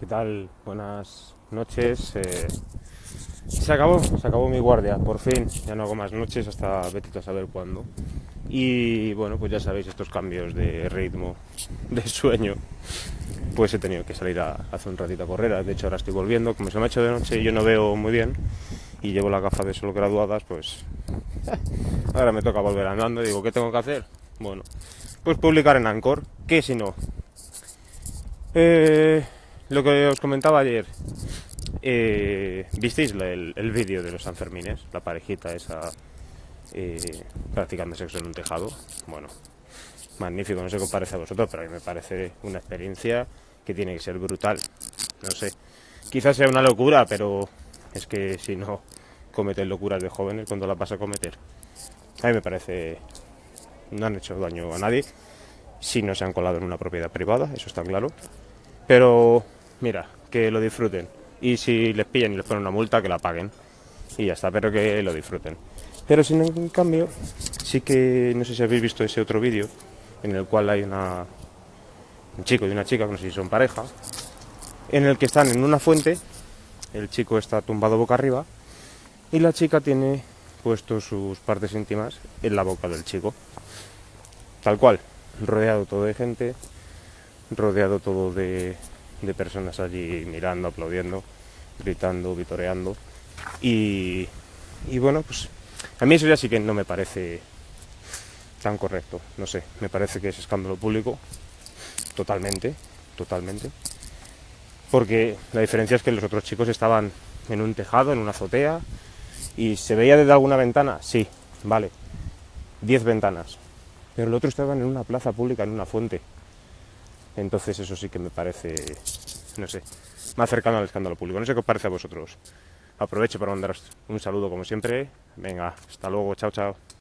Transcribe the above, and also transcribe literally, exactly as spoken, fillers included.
¿Qué tal? Buenas noches. Eh, se acabó, se acabó mi guardia, por fin. Ya no hago más noches hasta vete a saber cuándo. Y bueno, pues ya sabéis, estos cambios de ritmo, de sueño, pues he tenido que salir a, a hacer un ratito a correr. De hecho, ahora estoy volviendo. Como se me ha hecho de noche y yo no veo muy bien y llevo las gafas de sol graduadas, pues ahora me toca volver andando. Digo, ¿qué tengo que hacer? Bueno, pues publicar en Anchor. ¿Qué si no? Eh, lo que os comentaba ayer, eh, ¿visteis el, el vídeo de los Sanfermines? La parejita esa eh, practicando sexo en un tejado. Bueno, magnífico, no sé qué os parece a vosotros, pero a mí me parece una experiencia que tiene que ser brutal. No sé, quizás sea una locura, pero es que si no cometen locuras de jóvenes, cuando las vas a cometer? A mí me parece... No han hecho daño a nadie, si no se han colado en una propiedad privada, eso está claro. Pero mira, que lo disfruten. Y si les pillan y les ponen una multa, que la paguen. Y ya está, pero que lo disfruten. Pero sin en cambio, sí que no sé si habéis visto ese otro vídeo en el cual hay una, un chico y una chica, que no sé si son pareja, en el que están en una fuente, el chico está tumbado boca arriba y la chica tiene puesto sus partes íntimas en la boca del chico. Tal cual, rodeado todo de gente, rodeado todo de, de personas allí mirando, aplaudiendo, gritando, vitoreando. Y, y bueno, pues a mí eso ya sí que no me parece tan correcto. No sé, me parece que es escándalo público, totalmente, totalmente. Porque la diferencia es que los otros chicos estaban en un tejado, en una azotea, y se veía desde alguna ventana, sí, vale, diez ventanas. Pero el otro estaban en una plaza pública, en una fuente. Entonces eso sí que me parece, no sé, más cercano al escándalo público. No sé qué os parece a vosotros. Aprovecho para mandaros un saludo como siempre. Venga, hasta luego, chao, chao.